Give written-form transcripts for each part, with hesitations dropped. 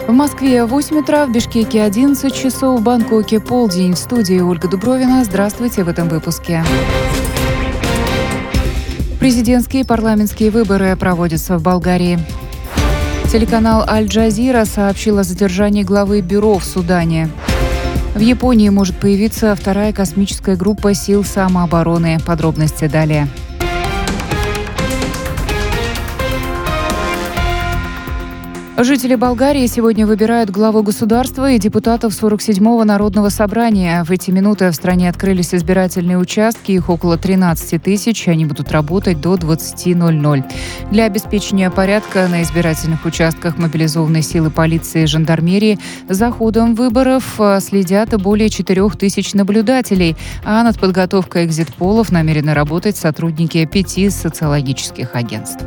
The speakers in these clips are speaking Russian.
В Москве 8 утра, в Бишкеке 11 часов, в Бангкоке полдень. В студии Ольга Дубровина. Здравствуйте в этом выпуске. Президентские и парламентские выборы проводятся в Болгарии. Телеканал «Аль-Джазира» сообщил о задержании главы бюро в Судане. В Японии может появиться вторая космическая группа сил самообороны. Подробности далее. Жители Болгарии сегодня выбирают главу государства и депутатов 47-го Народного собрания. В эти минуты в стране открылись избирательные участки. Их около 13 тысяч. Они будут работать до 20:00. Для обеспечения порядка на избирательных участках мобилизованные силы полиции и жандармерии за ходом выборов следят более 4 тысяч наблюдателей. А над подготовкой экзит-полов намерены работать сотрудники 5 социологических агентств.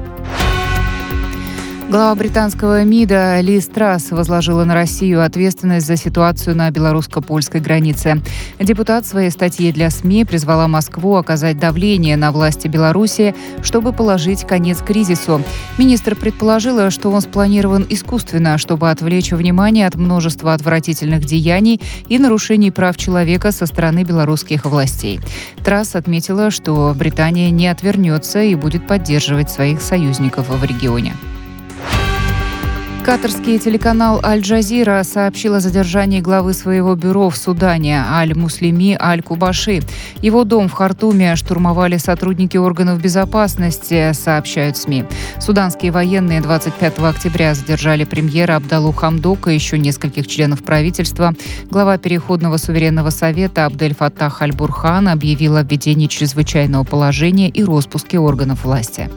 Глава британского МИДа Лиз Трасс возложила на Россию ответственность за ситуацию на белорусско-польской границе. Депутат в своей статье для СМИ призвала Москву оказать давление на власти Беларуси, чтобы положить конец кризису. Министр предположила, что он спланирован искусственно, чтобы отвлечь внимание от множества отвратительных деяний и нарушений прав человека со стороны белорусских властей. Трасс отметила, что Британия не отвернется и будет поддерживать своих союзников в регионе. Катарский телеканал «Аль-Джазира» сообщил о задержании главы своего бюро в Судане Аль-Муслими Аль-Кубаши. Его дом в Хартуме штурмовали сотрудники органов безопасности, сообщают СМИ. Суданские военные 25 октября задержали премьера Абдаллу Хамдока и еще нескольких членов правительства. Глава Переходного суверенного совета Абдель-Фаттах Аль-Бурхан объявил о введении чрезвычайного положения и распуске органов власти.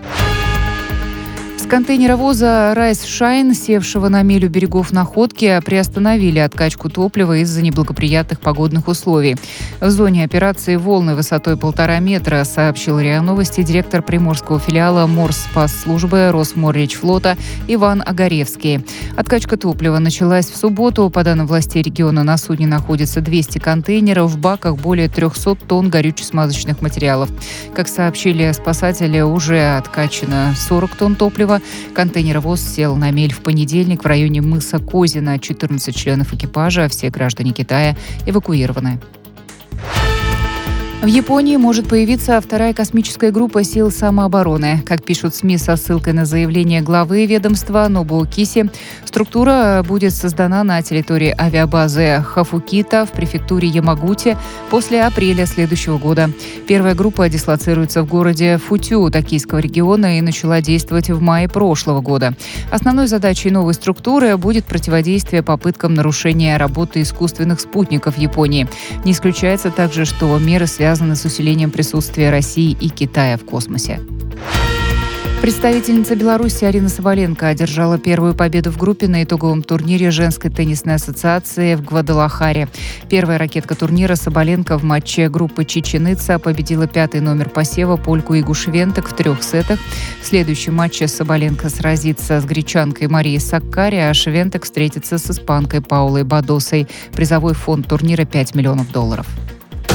С контейнеровоза «Райс Шайн», севшего на милю берегов Находки, приостановили откачку топлива из-за неблагоприятных погодных условий. В зоне операции волны высотой 1,5 метра, сообщил РИА Новости директор приморского филиала Морспасслужбы Росморречфлота Иван Огаревский. Откачка топлива началась в субботу. По данным властей региона, на судне находится 200 контейнеров, в баках более 300 тонн горюче-смазочных материалов. Как сообщили спасатели, уже откачано 40 тонн топлива. Контейнеровоз сел на мель в понедельник в районе мыса Козина. 14 членов экипажа, все граждане Китая, эвакуированы. В Японии может появиться вторая космическая группа сил самообороны. Как пишут СМИ со ссылкой на заявление главы ведомства Нобуо Киси, структура будет создана на территории авиабазы Хафукита в префектуре Ямагути после апреля следующего года. Первая группа дислоцируется в городе Футю Токийского региона и начала действовать в мае прошлого года. Основной задачей новой структуры будет противодействие попыткам нарушения работы искусственных спутников Японии. Не исключается также, что меры связаны с усилением присутствия России и Китая в космосе. Представительница Беларуси Арина Соболенко одержала первую победу в группе на итоговом турнире женской теннисной ассоциации в Гвадалахаре. Первая ракетка турнира Соболенко в матче группы Чичен Ица победила 5-й номер посева польку Игу Швентек в 3 сетах. В следующем матче Соболенко сразится с гречанкой Марией Саккари, а Швентек встретится с испанкой Паулой Бадосой. Призовой фонд турнира $5 миллионов.